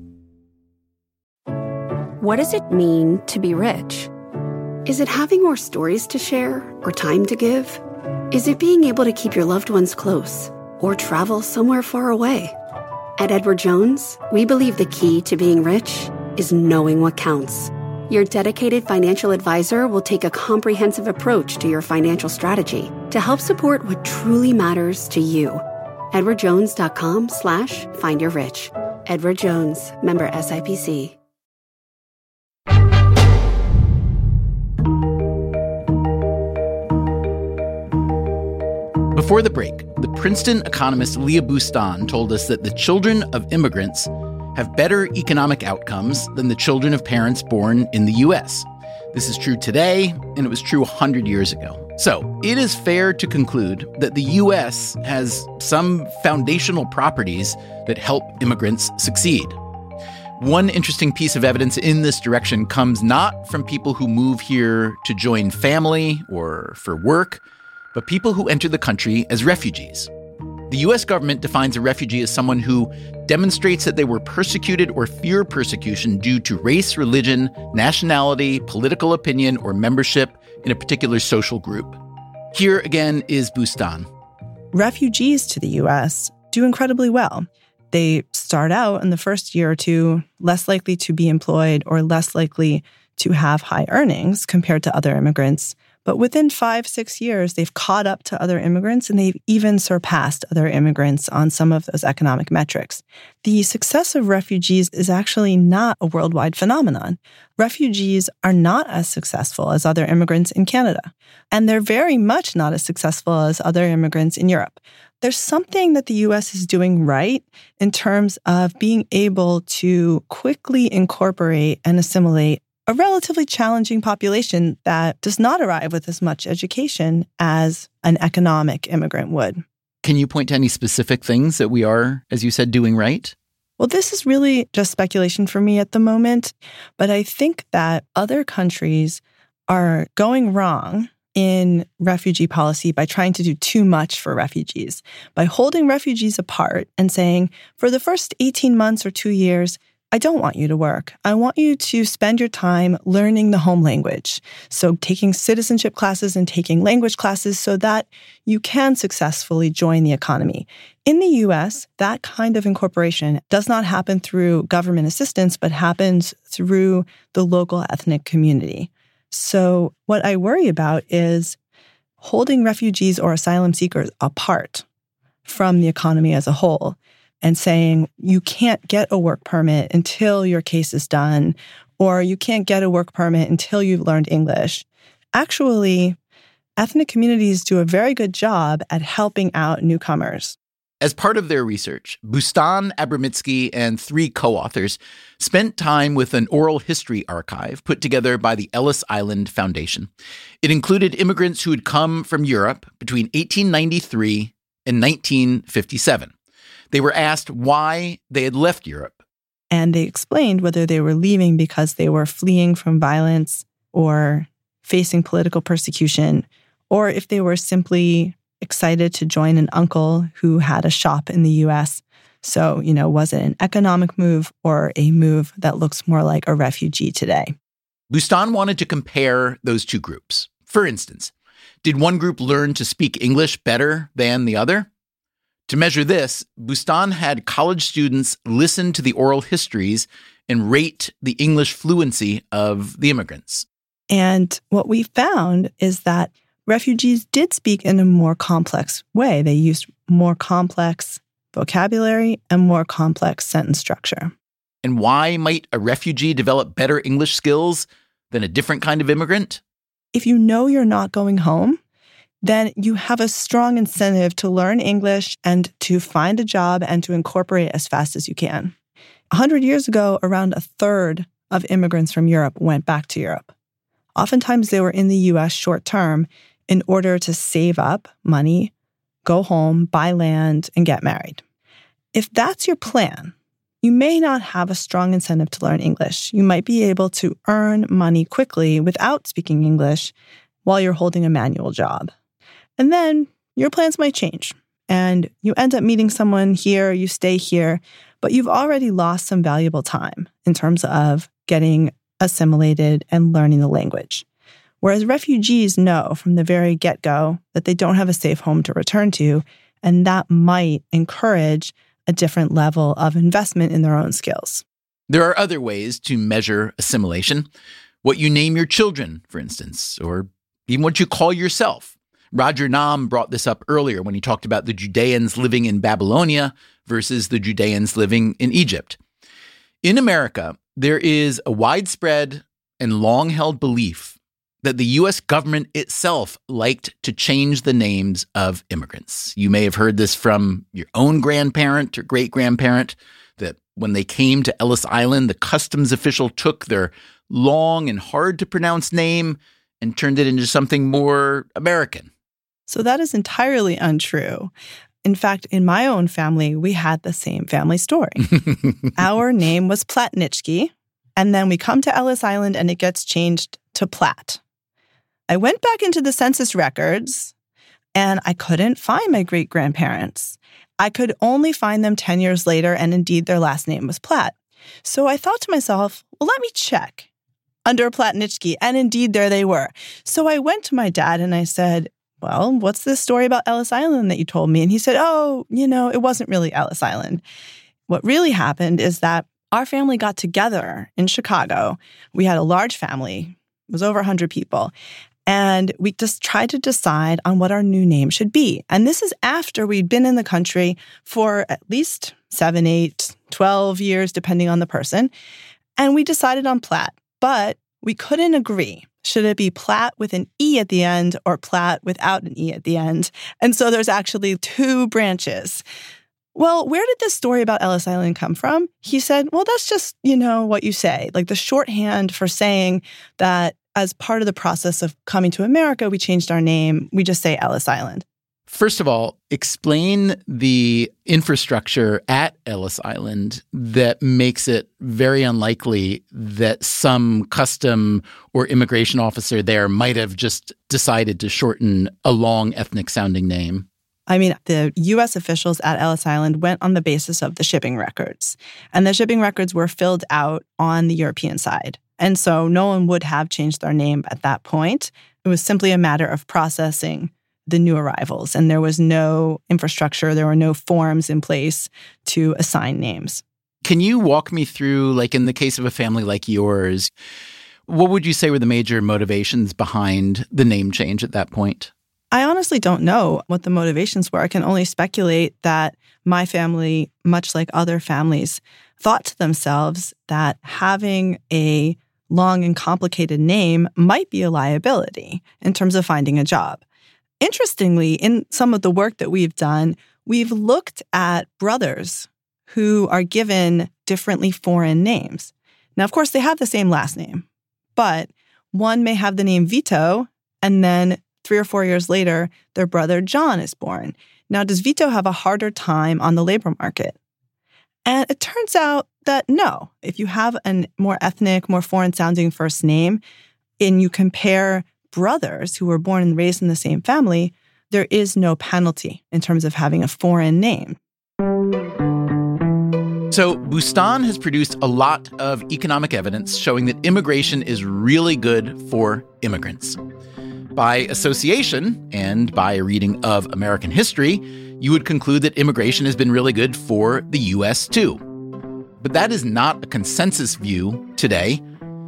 What does it mean to be rich? Is it having more stories to share or time to give? Is it being able to keep your loved ones close or travel somewhere far away? At Edward Jones, we believe the key to being rich is knowing what counts. Your dedicated financial advisor will take a comprehensive approach to your financial strategy to help support what truly matters to you. EdwardJones.com/findyourrich. Edward Jones, member SIPC. Before the break, the Princeton economist Leah Boustan told us that the children of immigrants have better economic outcomes than the children of parents born in the U.S. This is true today, and it was true 100 years ago. So it is fair to conclude that the U.S. has some foundational properties that help immigrants succeed. One interesting piece of evidence in this direction comes not from people who move here to join family or for work, but people who enter the country as refugees. The U.S. government defines a refugee as someone who demonstrates that they were persecuted or fear persecution due to race, religion, nationality, political opinion, or membership in a particular social group. Here again is Boustan. Refugees to the U.S. do incredibly well. They start out in the first year or two less likely to be employed or less likely to have high earnings compared to other immigrants. But within 5-6 years, they've caught up to other immigrants, and they've even surpassed other immigrants on some of those economic metrics. The success of refugees is actually not a worldwide phenomenon. Refugees are not as successful as other immigrants in Canada, and they're very much not as successful as other immigrants in Europe. There's something that the U.S. is doing right in terms of being able to quickly incorporate and assimilate a relatively challenging population that does not arrive with as much education as an economic immigrant would. Can you point to any specific things that we are, as you said, doing right? Well, this is really just speculation for me at the moment, but I think that other countries are going wrong in refugee policy by trying to do too much for refugees, by holding refugees apart and saying, for the first 18 months or 2 years, I don't want you to work. I want you to spend your time learning the home language. So taking citizenship classes and taking language classes so that you can successfully join the economy. In the U.S., that kind of incorporation does not happen through government assistance, but happens through the local ethnic community. So what I worry about is holding refugees or asylum seekers apart from the economy as a whole and saying you can't get a work permit until your case is done, or you can't get a work permit until you've learned English. Actually, ethnic communities do a very good job at helping out newcomers. As part of their research, Bustan Abramitsky and 3 co-authors spent time with an oral history archive put together by the Ellis Island Foundation. It included immigrants who had come from Europe between 1893 and 1957. They were asked why they had left Europe. And they explained whether they were leaving because they were fleeing from violence or facing political persecution, or if they were simply excited to join an uncle who had a shop in the U.S. So, was it an economic move or a move that looks more like a refugee today? Bustan wanted to compare those two groups. For instance, did one group learn to speak English better than the other? To measure this, Bustan had college students listen to the oral histories and rate the English fluency of the immigrants. And what we found is that refugees did speak in a more complex way. They used more complex vocabulary and more complex sentence structure. And why might a refugee develop better English skills than a different kind of immigrant? If you know you're not going home, then you have a strong incentive to learn English and to find a job and to incorporate as fast as you can. 100 years ago, around a third of immigrants from Europe went back to Europe. Oftentimes, they were in the U.S. short term in order to save up money, go home, buy land, and get married. If that's your plan, you may not have a strong incentive to learn English. You might be able to earn money quickly without speaking English while you're holding a manual job. And then your plans might change, and you end up meeting someone here, you stay here, but you've already lost some valuable time in terms of getting assimilated and learning the language. Whereas refugees know from the very get-go that they don't have a safe home to return to, and that might encourage a different level of investment in their own skills. There are other ways to measure assimilation. What you name your children, for instance, or even what you call yourself. Roger Nahm brought this up earlier when he talked about the Judeans living in Babylonia versus the Judeans living in Egypt. In America, there is a widespread and long-held belief that the U.S. government itself liked to change the names of immigrants. You may have heard this from your own grandparent or great-grandparent, that when they came to Ellis Island, the customs official took their long and hard-to-pronounce name and turned it into something more American. So that is entirely untrue. In fact, in my own family, we had the same family story. Our name was Platnitsky, and then we come to Ellis Island and it gets changed to Platt. I went back into the census records and I couldn't find my great-grandparents. I could only find them 10 years later, and indeed their last name was Platt. So I thought to myself, well, let me check under Platnitsky, and indeed there they were. So I went to my dad and I said, well, what's this story about Ellis Island that you told me? And he said, it wasn't really Ellis Island. What really happened is that our family got together in Chicago. We had a large family. It was over 100 people. And we just tried to decide on what our new name should be. And this is after we'd been in the country for at least 7, 8, 12 years, depending on the person. And we decided on Platt, but we couldn't agree. Should it be Platt with an E at the end or Platt without an E at the end? And so there's actually 2 branches. Well, where did this story about Ellis Island come from? He said, well, that's just, what you say, like the shorthand for saying that as part of the process of coming to America, we changed our name. We just say Ellis Island. First of all, explain the infrastructure at Ellis Island that makes it very unlikely that some custom or immigration officer there might have just decided to shorten a long ethnic-sounding name. I mean, the U.S. officials at Ellis Island went on the basis of the shipping records. And the shipping records were filled out on the European side. And so no one would have changed their name at that point. It was simply a matter of processing the new arrivals. And there was no infrastructure, there were no forms in place to assign names. Can you walk me through, like in the case of a family like yours, what would you say were the major motivations behind the name change at that point? I honestly don't know what the motivations were. I can only speculate that my family, much like other families, thought to themselves that having a long and complicated name might be a liability in terms of finding a job. Interestingly, in some of the work that we've done, we've looked at brothers who are given differently foreign names. Now, of course, they have the same last name, but one may have the name Vito, and then 3 or 4 years later, their brother John is born. Now, does Vito have a harder time on the labor market? And it turns out that no. If you have a more ethnic, more foreign-sounding first name, and you compare brothers who were born and raised in the same family, there is no penalty in terms of having a foreign name. So Bustan has produced a lot of economic evidence showing that immigration is really good for immigrants. By association, and by a reading of American history, you would conclude that immigration has been really good for the U.S. too. But that is not a consensus view today.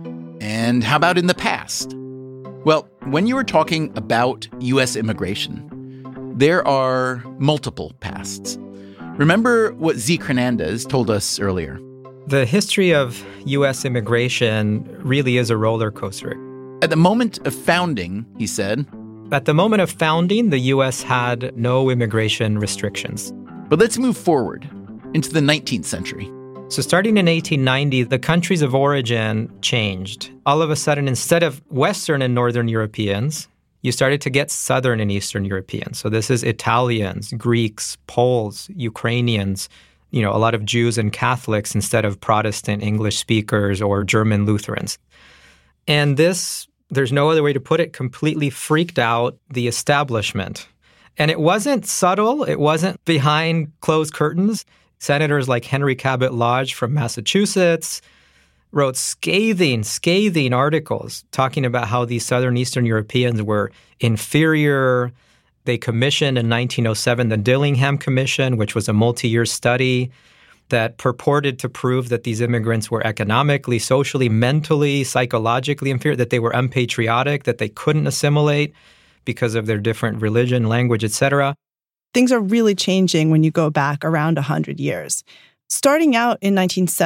And how about in the past? Well, when you were talking about U.S. immigration, there are multiple pasts. Remember what Zeke Hernandez told us earlier. The history of U.S. immigration really is a roller coaster. At the moment of founding, he said, at the moment of founding, the U.S. had no immigration restrictions. But let's move forward into the 19th century. So starting in 1890, the countries of origin changed. All of a sudden, instead of Western and Northern Europeans, you started to get Southern and Eastern Europeans. So this is Italians, Greeks, Poles, Ukrainians, a lot of Jews and Catholics instead of Protestant English speakers or German Lutherans. And this, there's no other way to put it, completely freaked out the establishment. And it wasn't subtle. It wasn't behind closed curtains. Senators like Henry Cabot Lodge from Massachusetts wrote scathing articles talking about how these Southern Eastern Europeans were inferior. They commissioned in 1907 the Dillingham Commission, which was a multi-year study that purported to prove that these immigrants were economically, socially, mentally, psychologically inferior, that they were unpatriotic, that they couldn't assimilate because of their different religion, language, etc. Things are really changing when you go back around 100 years. Starting out in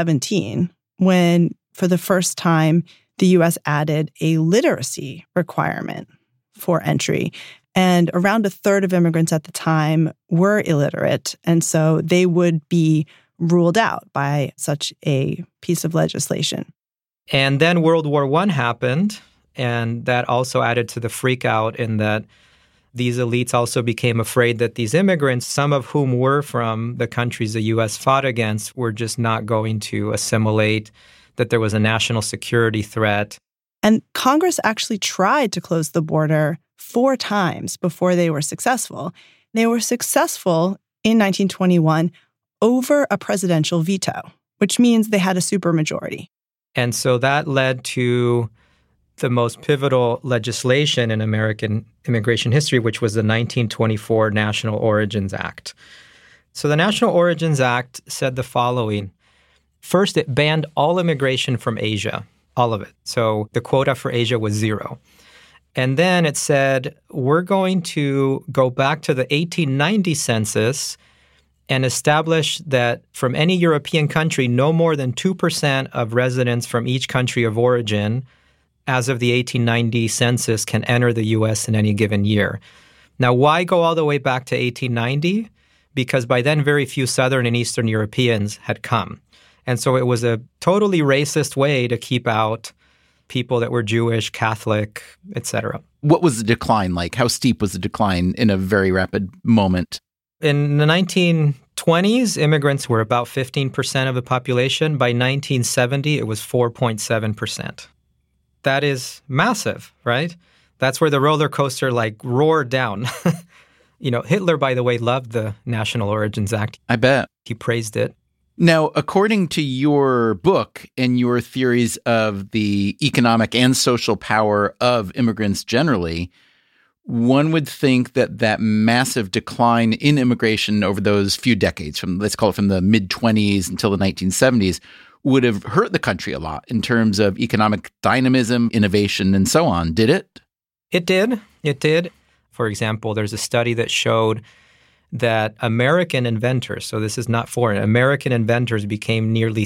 1917, when for the first time the U.S. added a literacy requirement for entry, and around a third of immigrants at the time were illiterate, and so they would be ruled out by such a piece of legislation. And then World War I happened, and that also added to the freak out in that these elites also became afraid that these immigrants, some of whom were from the countries the U.S. fought against, were just not going to assimilate, that there was a national security threat. And Congress actually tried to close the border 4 times before they were successful. They were successful in 1921 over a presidential veto, which means they had a supermajority. And so that led to the most pivotal legislation in American immigration history, which was the 1924 National Origins Act. So the National Origins Act said the following. First, it banned all immigration from Asia, all of it. So the quota for Asia was 0. And then it said, we're going to go back to the 1890 census and establish that from any European country, no more than 2% of residents from each country of origin as of the 1890 census can enter the U.S. in any given year. Now, why go all the way back to 1890? Because by then, very few Southern and Eastern Europeans had come. And so it was a totally racist way to keep out people that were Jewish, Catholic, etc. What was the decline like? How steep was the decline in a very rapid moment? In the 1920s, immigrants were about 15% of the population. By 1970, it was 4.7%. That is massive, right? That's where the roller coaster roared down. Hitler, by the way, loved the National Origins Act. I bet. He praised it. Now, according to your book and your theories of the economic and social power of immigrants generally, one would think that massive decline in immigration over those few decades, let's call it from the mid-20s until the 1970s, would have hurt the country a lot in terms of economic dynamism, innovation, and so on. Did it? It did. It did. For example, there's a study that showed that American inventors, so this is not foreign, American inventors became nearly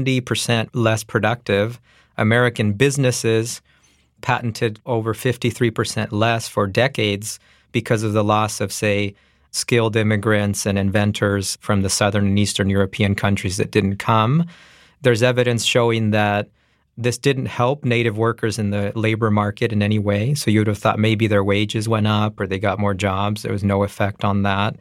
70% less productive. American businesses patented over 53% less for decades because of the loss of, say, skilled immigrants and inventors from the Southern and Eastern European countries that didn't come. There's evidence showing that this didn't help native workers in the labor market in any way. So you would have thought maybe their wages went up or they got more jobs. There was no effect on that.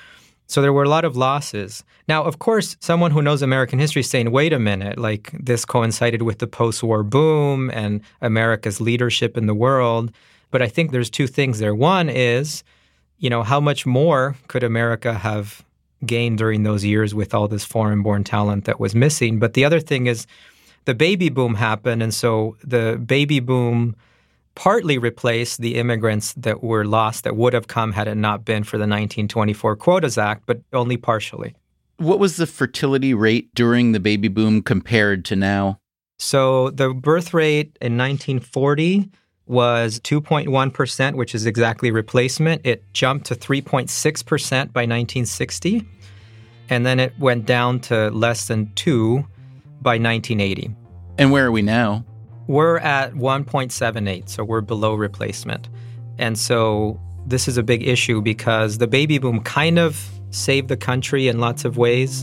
So there were a lot of losses. Now, of course, someone who knows American history is saying, wait a minute, this coincided with the post-war boom and America's leadership in the world. But I think there's two things there. One is, how much more could America have gained during those years with all this foreign-born talent that was missing? But the other thing is, the baby boom happened, and so the baby boom partly replaced the immigrants that were lost that would have come had it not been for the 1924 Quotas Act, but only partially. What was the fertility rate during the baby boom compared to now? So the birth rate in 1940 was 2.1%, which is exactly replacement. It jumped to 3.6% by 1960, and then it went down to less than 2% by 1980. And where are we now? We're at 1.78, so we're below replacement. And so this is a big issue because the baby boom kind of saved the country in lots of ways.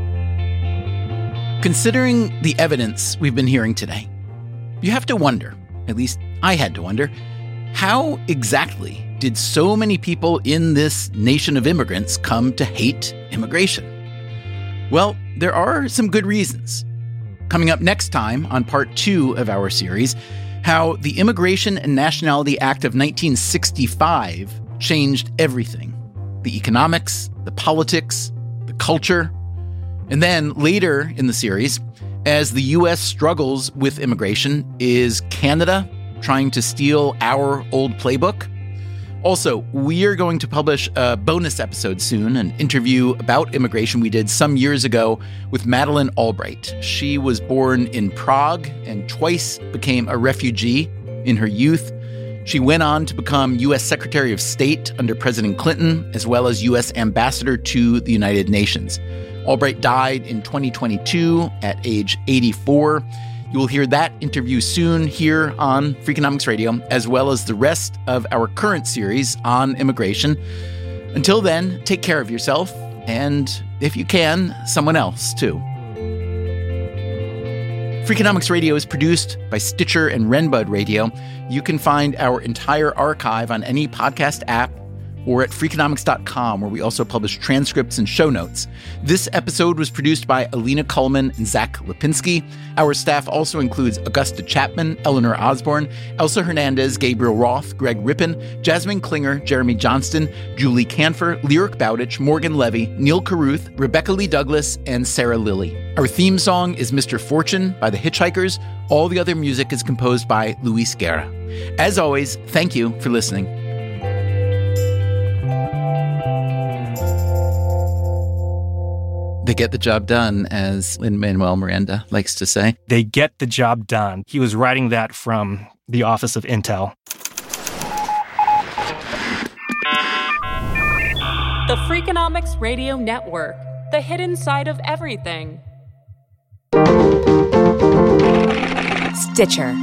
Considering the evidence we've been hearing today, you have to wonder, at least I had to wonder, how exactly did so many people in this nation of immigrants come to hate immigration? Well, there are some good reasons. Coming up next time on part 2 of our series, how the Immigration and Nationality Act of 1965 changed everything. The economics, the politics, the culture. And then later in the series, as the U.S. struggles with immigration, is Canada trying to steal our old playbook? Also, we are going to publish a bonus episode soon, an interview about immigration we did some years ago with Madeleine Albright. She was born in Prague and twice became a refugee in her youth. She went on to become U.S. Secretary of State under President Clinton, as well as U.S. Ambassador to the United Nations. Albright died in 2022 at age 84. You will hear that interview soon here on Freakonomics Radio, as well as the rest of our current series on immigration. Until then, take care of yourself, and if you can, someone else too. Freakonomics Radio is produced by Stitcher and Renbud Radio. You can find our entire archive on any podcast app or at Freakonomics.com, where we also publish transcripts and show notes. This episode was produced by Alina Kullman and Zach Lipinski. Our staff also includes Augusta Chapman, Eleanor Osborne, Elsa Hernandez, Gabriel Roth, Greg Rippin, Jasmine Klinger, Jeremy Johnston, Julie Canfer, Lyric Bowditch, Morgan Levy, Neil Carruth, Rebecca Lee Douglas, and Sarah Lilly. Our theme song is Mr. Fortune by the Hitchhikers. All the other music is composed by Luis Guerra. As always, thank you for listening. They get the job done, as Lin-Manuel Miranda likes to say. They get the job done. He was writing that from the office of Intel. The Freakonomics Radio Network, the hidden side of everything. Stitcher.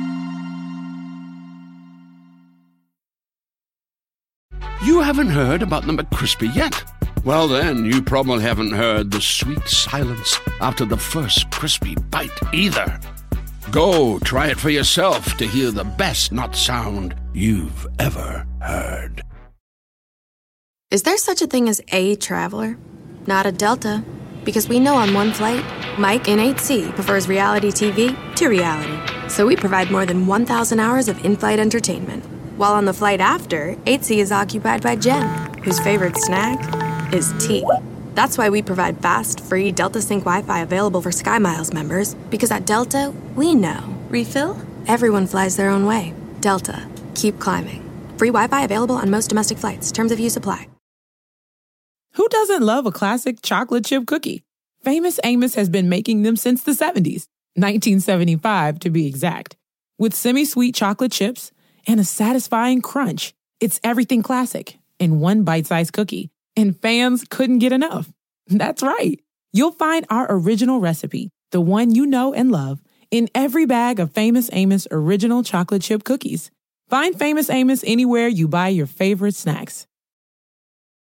You haven't heard about the McCrispy yet? Well, then, you probably haven't heard the sweet silence after the first crispy bite either. Go try it for yourself to hear the best nut sound you've ever heard. Is there such a thing as a traveler? Not a Delta. Because we know on one flight, Mike in 8C prefers reality TV to reality. So we provide more than 1,000 hours of in-flight entertainment. While on the flight after, 8C is occupied by Jen, whose favorite snack is tea. That's why we provide fast, free Delta Sync Wi-Fi available for SkyMiles members, because at Delta, we know. Refill? Everyone flies their own way. Delta. Keep climbing. Free Wi-Fi available on most domestic flights. Terms of use apply. Who doesn't love a classic chocolate chip cookie? Famous Amos has been making them since the 70s, 1975 to be exact. With semi-sweet chocolate chips and a satisfying crunch, it's everything classic in one bite-sized cookie. And fans couldn't get enough. That's right. You'll find our original recipe, the one you know and love, in every bag of Famous Amos original chocolate chip cookies. Find Famous Amos anywhere you buy your favorite snacks.